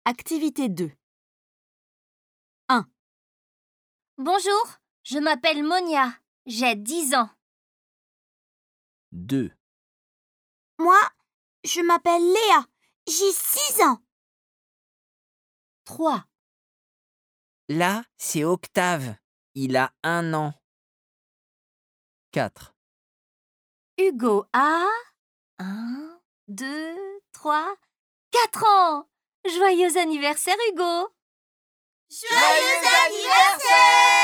Activité 2. 1. Bonjour, je m'appelle Monia, j'ai 10 ans. 2. Moi, je m'appelle Léa, j'ai 6 ans. 3. Là, c'est Octave. Il a 1 an. 4. Hugo a 1, 2, 3, 4 ans. Joyeux anniversaire Hugo! Joyeux anniversaire!